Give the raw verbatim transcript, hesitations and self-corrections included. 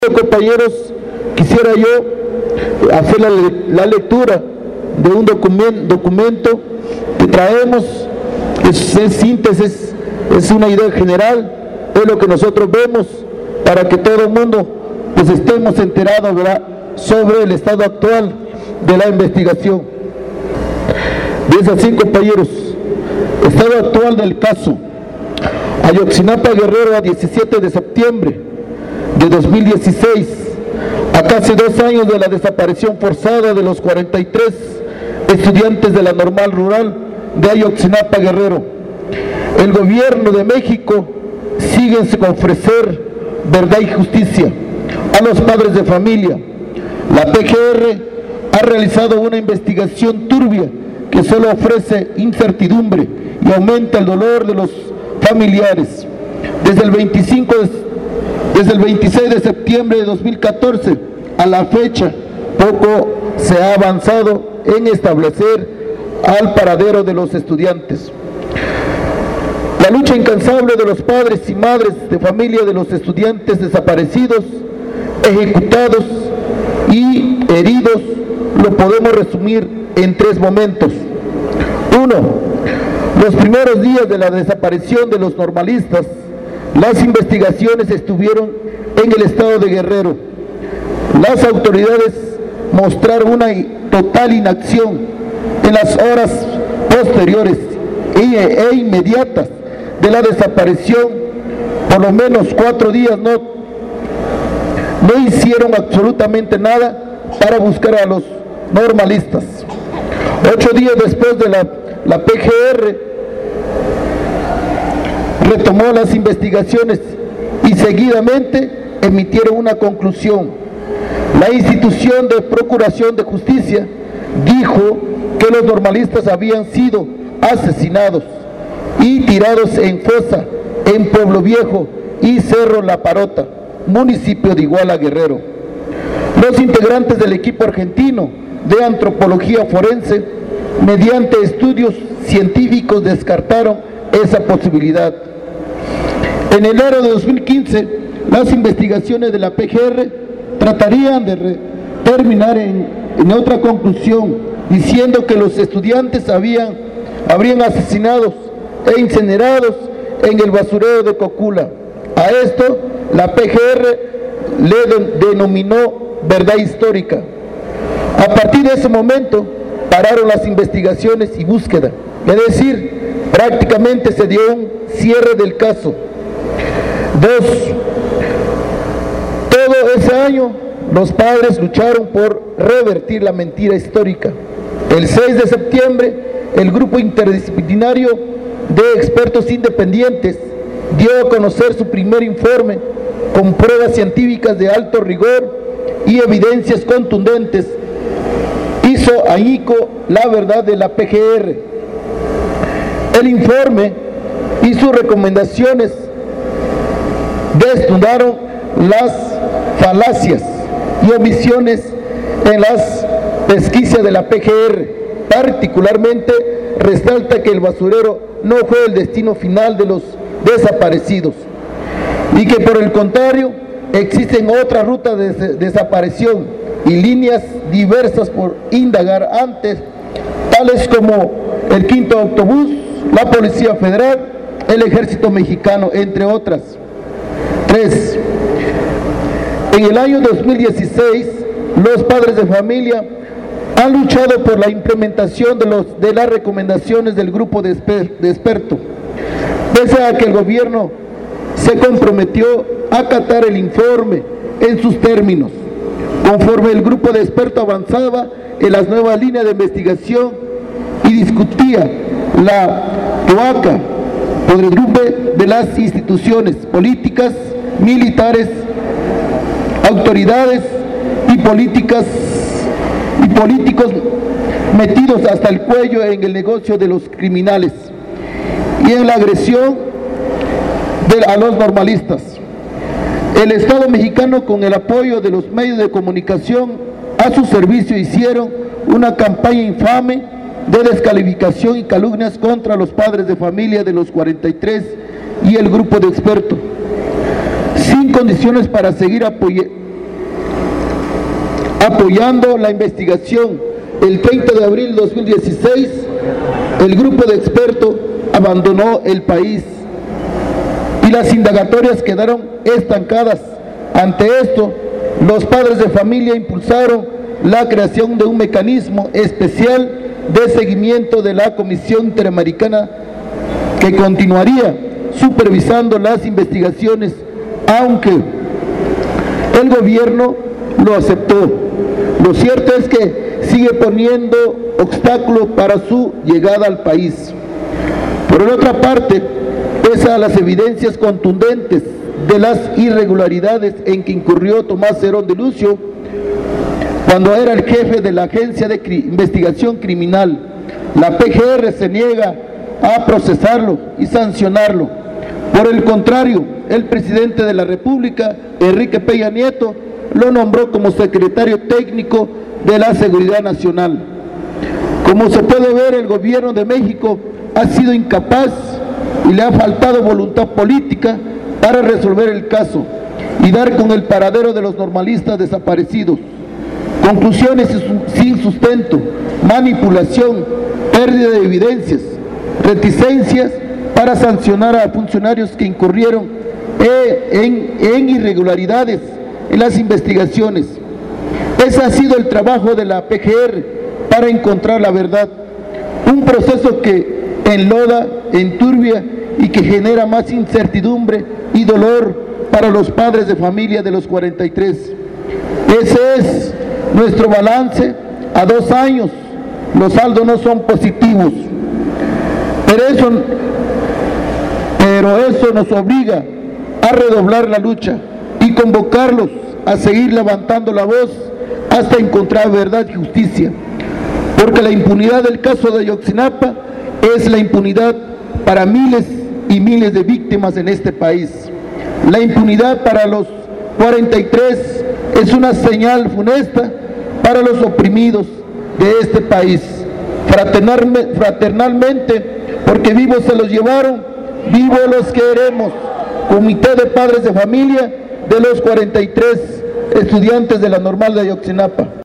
Compañeros, quisiera yo hacer la, la lectura de un documento, documento que traemos, es, es síntesis, es una idea general, es lo que nosotros vemos para que todo el mundo pues estemos enterados, ¿verdad?, sobre el estado actual de la investigación. Es así, compañeros, estado actual del caso Ayotzinapa Guerrero, a diecisiete de septiembre de dos mil dieciséis, a casi dos años de la desaparición forzada de los cuarenta y tres estudiantes de la Normal Rural de Ayotzinapa Guerrero. El gobierno de México sigue sin ofrecer verdad y justicia a los padres de familia. La P G R ha realizado una investigación turbia que solo ofrece incertidumbre y aumenta el dolor de los familiares. Desde el veinticinco de Desde el veintiséis de septiembre de dos mil catorce a la fecha, poco se ha avanzado en establecer al paradero de los estudiantes. La lucha incansable de los padres y madres de familia de los estudiantes desaparecidos, ejecutados y heridos, lo podemos resumir en tres momentos. Uno, los primeros días de la desaparición de los normalistas, las investigaciones estuvieron en el estado de Guerrero. Las autoridades mostraron una total inacción en las horas posteriores e inmediatas de la desaparición. Por lo menos cuatro días no, no hicieron absolutamente nada para buscar a los normalistas. Ocho días después de la, la P G R retomó las investigaciones y seguidamente emitieron una conclusión. La institución de Procuración de Justicia dijo que los normalistas habían sido asesinados y tirados en fosa en Pueblo Viejo y Cerro La Parota, municipio de Iguala, Guerrero. Los integrantes del equipo argentino de antropología forense, mediante estudios científicos, descartaron esa posibilidad. En enero de dos mil quince, las investigaciones de la P G R tratarían de terminar en, en otra conclusión, diciendo que los estudiantes habían, habrían asesinados e incinerados en el basurero de Cocula. A esto, la P G R le denominó verdad histórica. A partir de ese momento, pararon las investigaciones y búsqueda, es decir, prácticamente se dio un cierre del caso. Dos, todo ese año los padres lucharon por revertir la mentira histórica. El seis de septiembre, el grupo interdisciplinario de expertos independientes dio a conocer su primer informe con pruebas científicas de alto rigor y evidencias contundentes. Hizo ahínco la verdad de la P G R. El informe y sus recomendaciones desnudaron las falacias y omisiones en las pesquisas de la P G R. Particularmente resalta que el basurero no fue el destino final de los desaparecidos y que por el contrario existen otras rutas de des desaparición y líneas diversas por indagar antes, tales como el quinto autobús, la Policía Federal, el Ejército Mexicano, entre otras. Tres, en el año dos mil dieciséis, los padres de familia han luchado por la implementación de, los, de las recomendaciones del grupo de, exper, de expertos, pese a que el gobierno se comprometió a acatar el informe en sus términos. Conforme el grupo de expertos avanzaba en las nuevas líneas de investigación y discutía la cloaca podredumbre de las instituciones políticas, militares, autoridades y políticas y políticos metidos hasta el cuello en el negocio de los criminales y en la agresión de, a los normalistas. El Estado mexicano, con el apoyo de los medios de comunicación a su servicio, hicieron una campaña infame de descalificación y calumnias contra los padres de familia de los cuarenta y tres y el grupo de expertos, sin condiciones para seguir apoyando la investigación. El treinta de abril de dos mil dieciséis, el grupo de expertos abandonó el país y las indagatorias quedaron estancadas. Ante esto, los padres de familia impulsaron la creación de un mecanismo especial de seguimiento de la Comisión Interamericana que continuaría supervisando las investigaciones, aunque el gobierno lo aceptó. Lo cierto es que sigue poniendo obstáculos para su llegada al país. Por otra parte, pese a las evidencias contundentes de las irregularidades en que incurrió Tomás Herón de Lucio cuando era el jefe de la Agencia de Cri- Investigación Criminal, la P G R se niega a procesarlo y sancionarlo. Por el contrario, el presidente de la República, Enrique Peña Nieto, lo nombró como secretario técnico de la Seguridad Nacional. Como se puede ver, el gobierno de México ha sido incapaz y le ha faltado voluntad política para resolver el caso y dar con el paradero de los normalistas desaparecidos. Conclusiones sin sustento, manipulación, pérdida de evidencias, reticencias para sancionar a funcionarios que incurrieron en, en irregularidades en las investigaciones. Ese ha sido el trabajo de la P G R para encontrar la verdad. Un proceso que enloda, enturbia y que genera más incertidumbre y dolor para los padres de familia de los cuarenta y tres. Ese es nuestro balance a dos años. Los saldos no son positivos. Pero eso, pero eso nos obliga a redoblar la lucha y convocarlos a seguir levantando la voz hasta encontrar verdad y justicia. Porque la impunidad del caso de Ayotzinapa es la impunidad para miles y miles de víctimas en este país. La impunidad para los cuarenta y tres es una señal funesta para los oprimidos de este país. Fraternalmente, porque vivos se los llevaron, vivos los queremos. Comité de Padres de Familia de los cuarenta y tres estudiantes de la Normal de Ayotzinapa.